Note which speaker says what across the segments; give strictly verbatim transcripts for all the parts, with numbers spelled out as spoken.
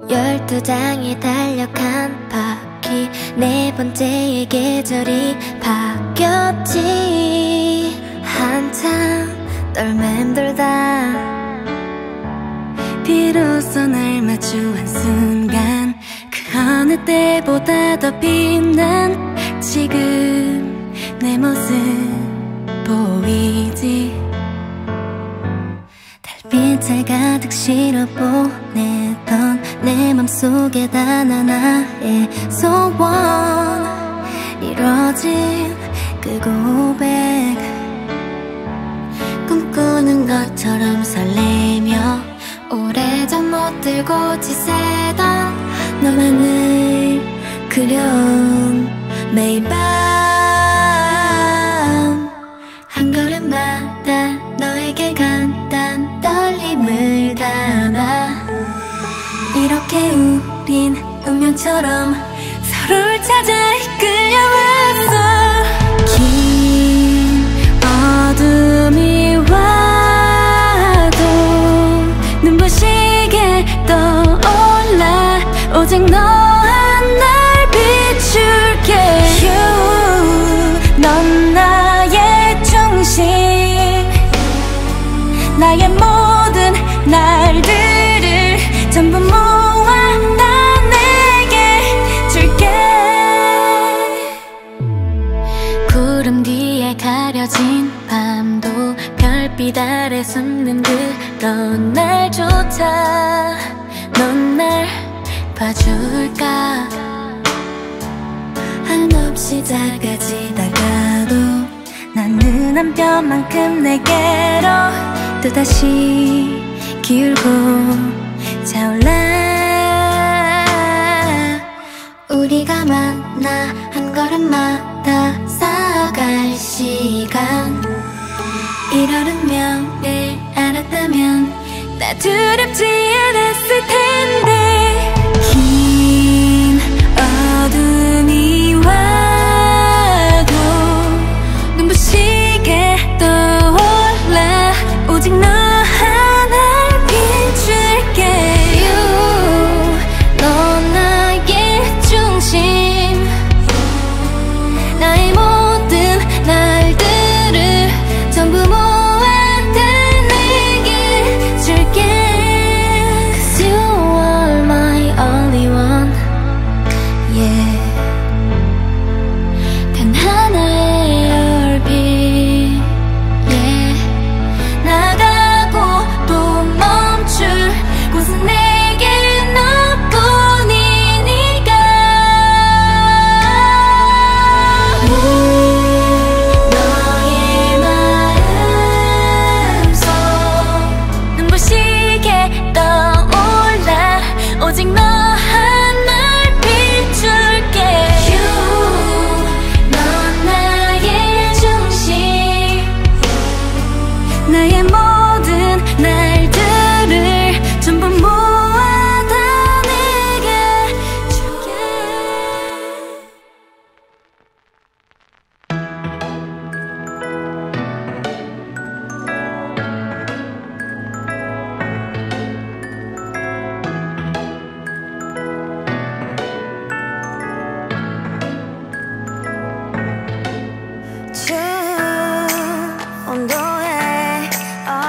Speaker 1: 열두 장이 달려간 바퀴 네 번째의 계절이 바뀌었지. 한참 떨맴돌다 비로소 날 마주한 순간 그 어느 때보다 더 빛난 지금 내 모습 보이지. 달빛을 가득 실어 보내던 내 맘속에 단 하나의 소원 이뤄진 그 고백 꿈꾸는 것처럼 설레며 오래전 못 들고 지새던 너만을 그려온 매일 밤 한 걸음마다 너에게 간단 떨림을 담아 이렇게 우린 운명처럼 서로를 찾아 이끌려왔어. 긴 어둠이 와도 눈부시게 떠올라 오직 너 하나를 비출게. You, 넌 나의 중심 나의 모든 날들을 전부 모아 다 내게 줄게. 구름 뒤에 가려진 밤도 별빛 아래 숨는 그런 날조차 넌 날 봐줄까. 한없이 작아지다가도 나는 한 뼘만큼 내게로 또다시 기울고 차올라. 우리가 만나 한 걸음마다 쌓아갈 시간 이런 운명을 알았다면 나 두렵지 않았을 텐데. 긴 어둠이 와도 눈부시게 떠올라 오직 너 하나를 비출게. You, 넌 나의 중심 나의 모든 날들을 전부 모아 다 내게 줄게. Cause you are my only one, yeah. 단 하나의 얼빛, yeah. 나가고 또 멈출 곳은 내게 너뿐이니까. 너의 마음속 눈부시게 떠올라 오직 너 하나를 비출게. You, 넌 나의 중심 나의 모든 날들을 전부 모아 다 내게 줄게. 추운 온도에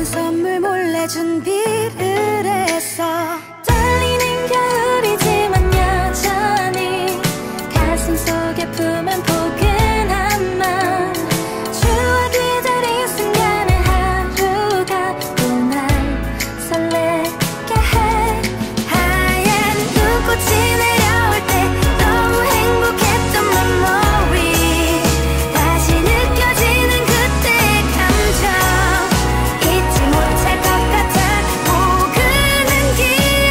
Speaker 1: 한 선물 몰래 준비를 했어. 떨리는 겨울이지만 여전히 가슴 속에 품은 포근한 맘. 추억이 들인 순간의 하루가 또 날 설레게 해. 하얀 눈꽃이 내려올 때 너무 행복했던 memory. 다시 느껴지는 그때의 감정 잊지 못할 것 같아. 포근한 기억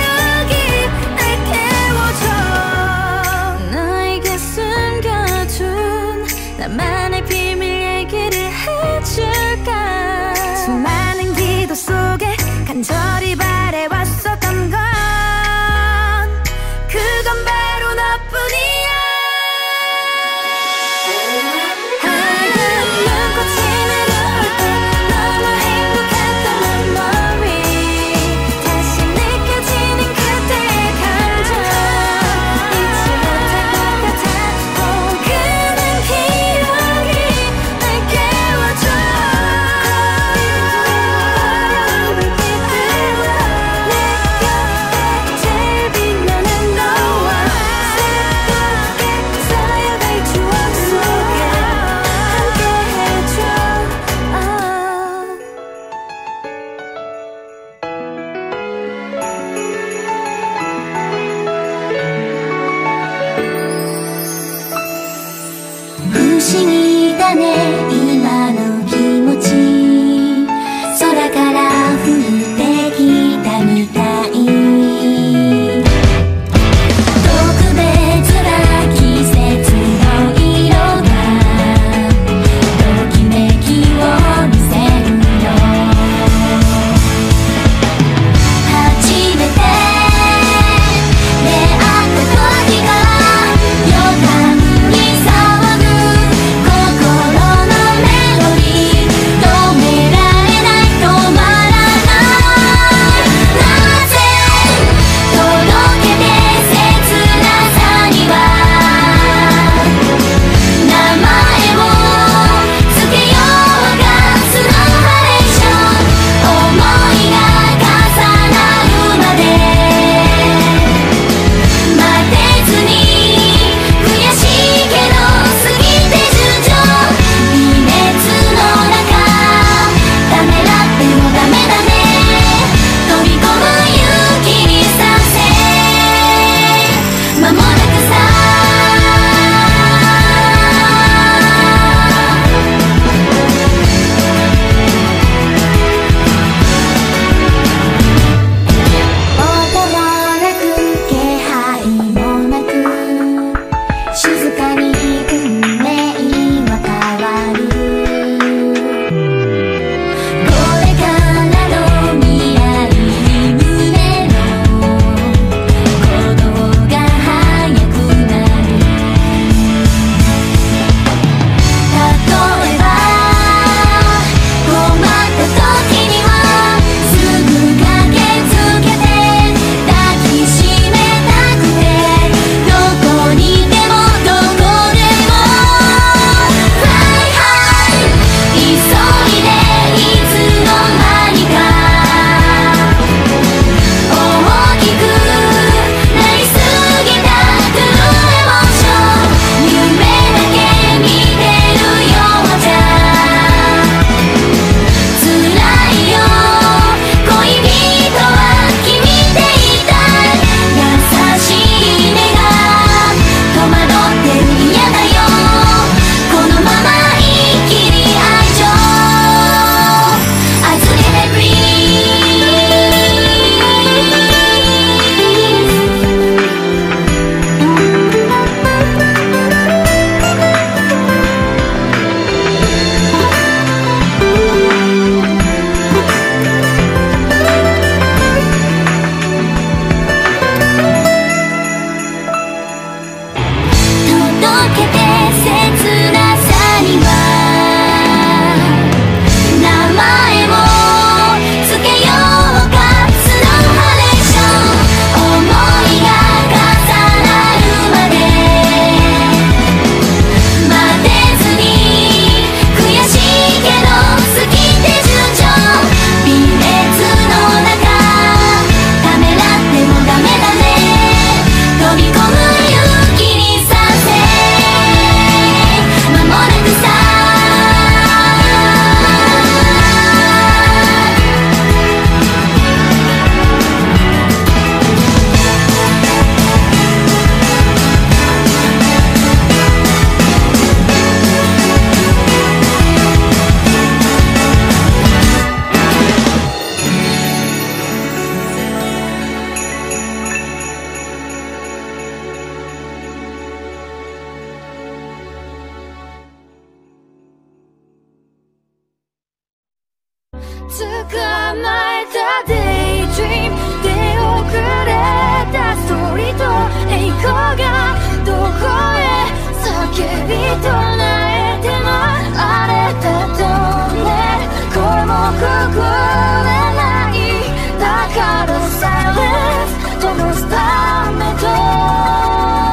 Speaker 1: 고에서 깊이 돌나의 등을 아래 닿던 골목 구구의 나이 다가로 silence Don't stop me don't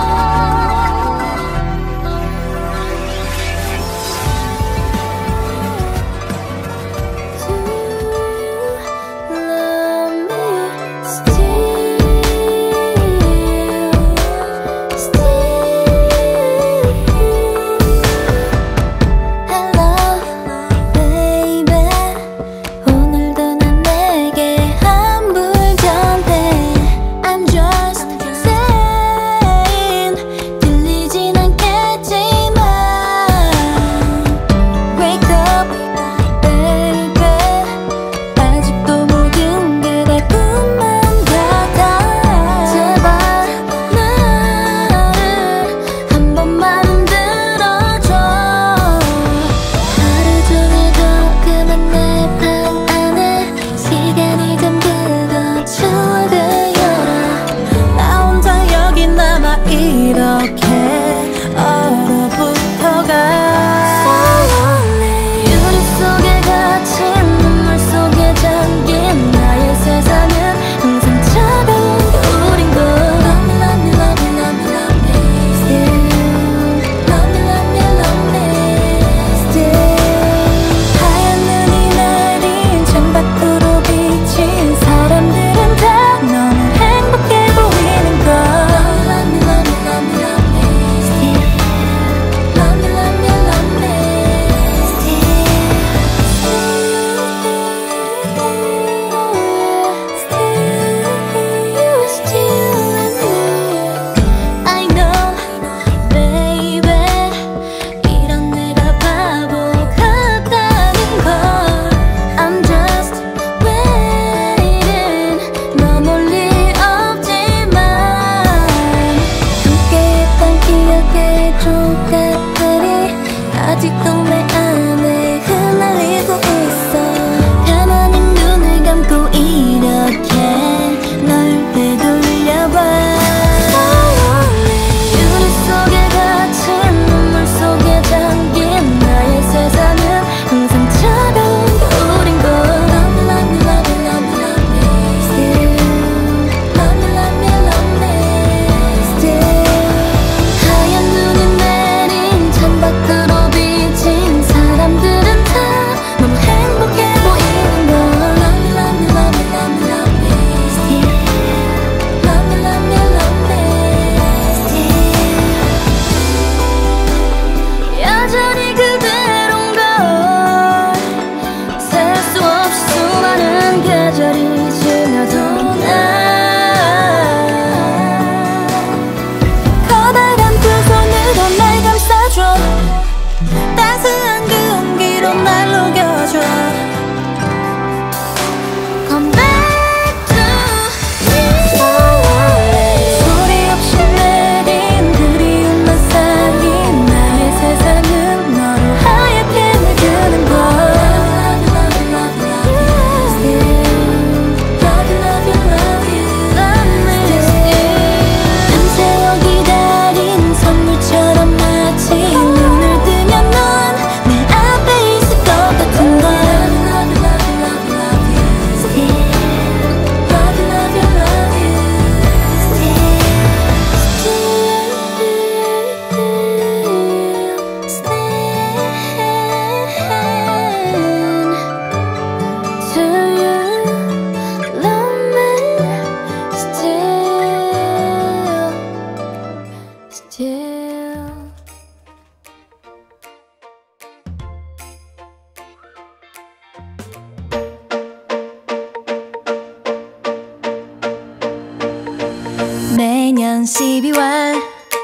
Speaker 2: 매년 십이월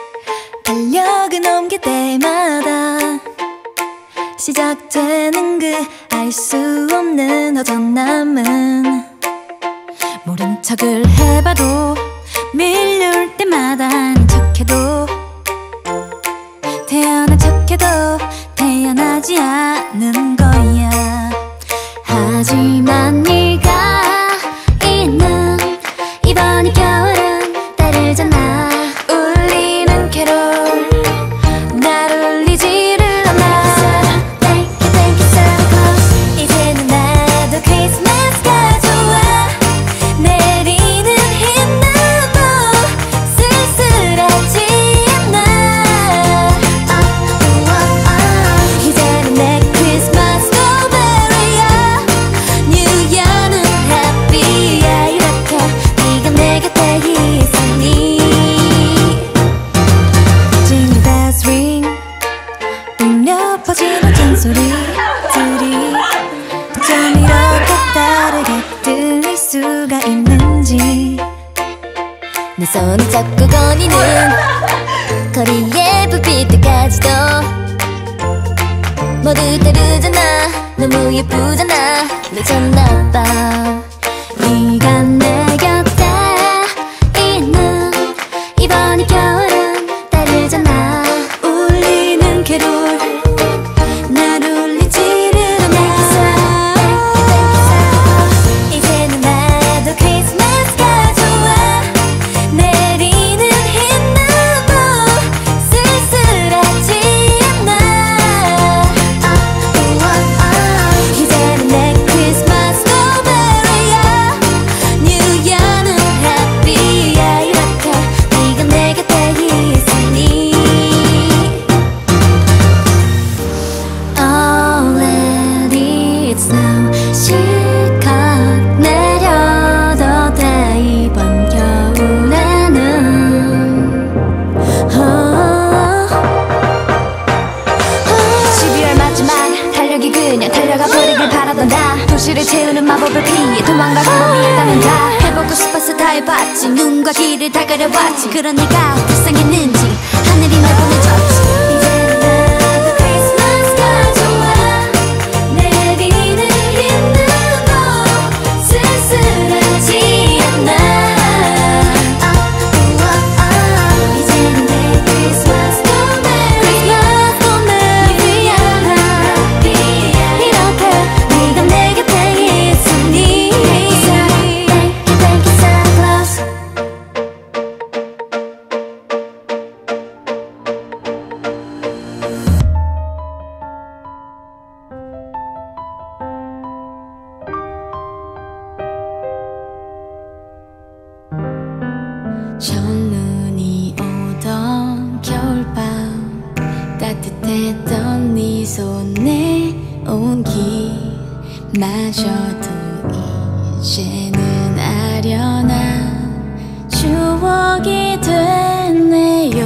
Speaker 2: 달력을 넘길 때마다 시작되는 그 알 수 없는 허전함은 모른 척을 해봐도 밀려올 때마다 아닌 척해도 태어난 척해도 태어나지 않는 거야. 하지만 네가 있는 이번 이 겨울은 다르잖아. 울리는 캐롤 내 손을 잡고 거니는 거리의 불빛들까지도 모두 다르잖아. 너무 예쁘잖아. 놓쳤나봐. 네가 내 곁에 있는 이번 겨울은 다르잖아. 울리는 캐롤 날 울리지를 않아. 이제는 나도 크리스마스가 좋아. 내리는 흰 눈도 쓸쓸하지 않아. 이제는 내 크리스마스 고베리야. 뉴이어는 해피야. 이렇게 네가 내 곁에 있으니 Already it's now. 실컷 내려도 돼 이번 겨울에는. 십이월 마지막 달력이 그냥 달려가 버리길 바라던 나. 도시를 채우는 마법을 피해 도망갈 방법이 있다면 다 해보고 싶어서 다 해봤지. 눈과 귀를 다 가려봤지. 그런 네가 불쌍했는지 하늘이 날 보내줬지. 이제는 나도 크리스마스가 좋아. 내리는 흰 눈도 쓸쓸하지 않아. 이제는 내 크리스마스 고메리야. 이렇게 네가 내 곁에 있으니 Thank you, thank you, Santa Claus. 첫눈이 오던 겨울밤 따뜻했던 네 손에 온기마저도 이제는 아련한 추억이 됐네요.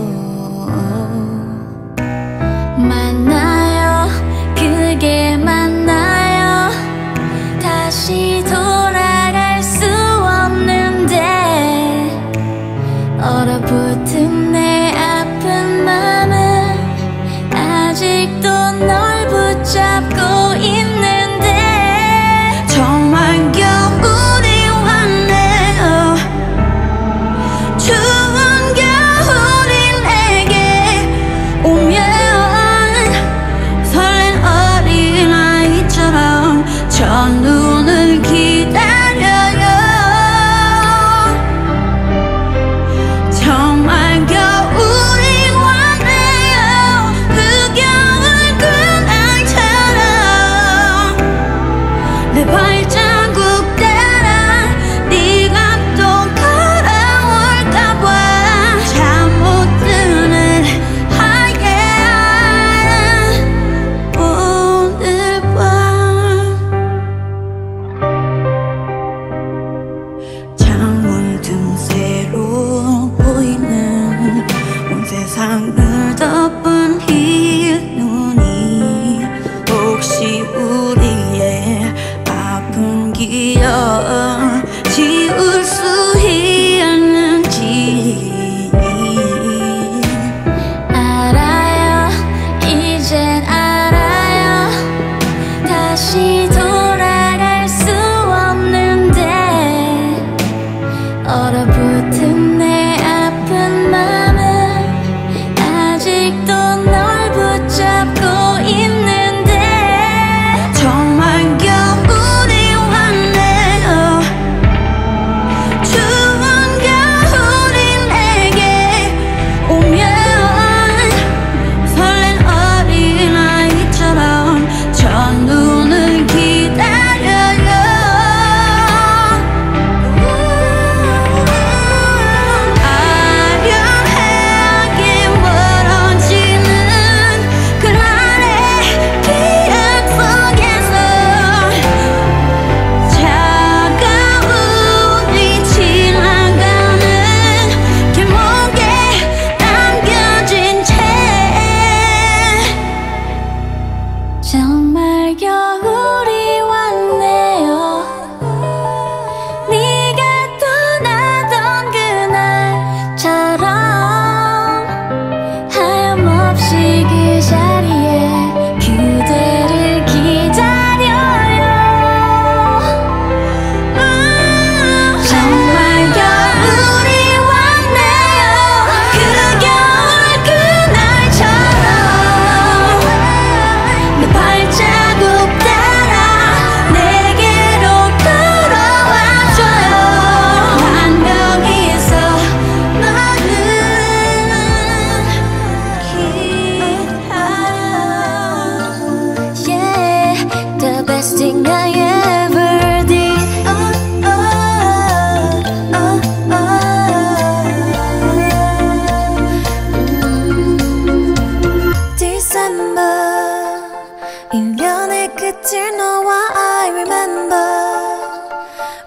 Speaker 2: 맞나요? 그게 맞나요? 다시 돌아갈 수 없는데 얼어붙은 내 아픈 맘은 아직도 널 붙잡고 있는데 정말 겨울이 왔네요. 추운 겨울이 내게 오면 설렌 어린아이처럼 첫눈을 기다려요. 정말 겨울이 왔네요. 그 겨울 그날처럼 내 발자국 따라 네가 또 걸어올까봐 잠 못 드는 하얀 오늘 밤. 창문 틈새로 보이는 온 세상을 덮은 흰 눈이 혹시 우리의 아픈 기억 지울 수 있는지 알아요. 이젠 알아요. 다시 돌아갈 수 없는데 얼어붙은 내 아픈 맘은 아직도 널 붙잡고 있는데 정말 겨울이 왔네요.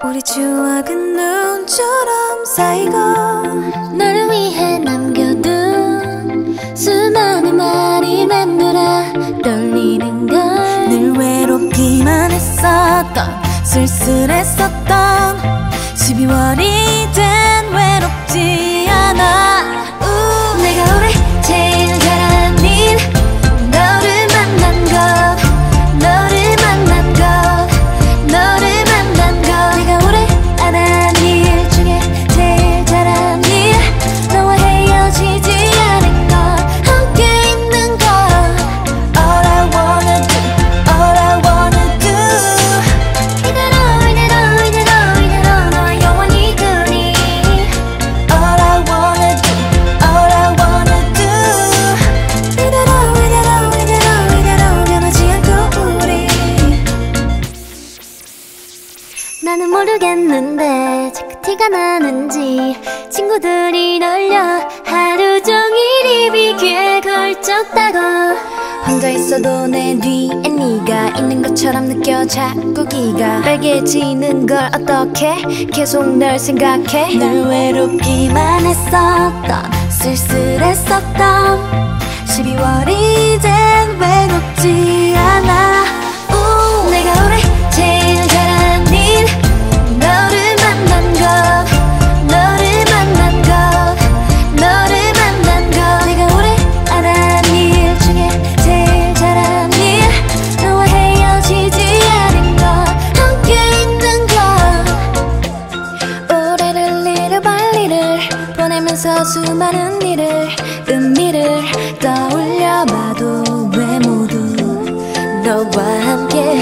Speaker 2: 우리 추억은 눈처럼 쌓이고 너를 위해 남겨둔 수많은 말이 맴돌아 떨리는 걸 늘 외롭기만 했었던 쓸쓸했었던 십이월이 된 외롭지 않아 우. 내가 올해 제일 잘한 일 너를 만난 것 너를 만난 것 너를 만난 것 내가 올해 안 한 일 중에 제일 잘한 일 너와 헤어지지 않은 것 함께 있는 것 All I wanna do All I wanna do 이대로 이대로 이대로 이대로 너와 영원히 둘이 All I wanna do All I wanna do 이대로 이대로 이대로 이대로 변하지 않고 우리 나는 모르겠는데 자꾸 티가 나는지 친구들이 놀려 하루 종일 입이 귀에 걸쳤다고 혼자 있어도 내 뒤에 네가 있는 것처럼 느껴 자꾸 기가 빨개지는 걸 어떡해 계속 널 생각해 늘 외롭기만 했었던 쓸쓸했었던 십이월이 된 외롭지 않아 우. 내가 올해 제일 잘한 일 너를 만난 것 너를 만난 것 너를 만난 것 내가 올해 안 한 일 중에 제일 잘한 일 너와 헤어지지 않은 것 함께 있는 것 올해를 잃어 빨리를 보내면서 수많은 일을 의미를 떠올려봐도 왜 모두 너와 함께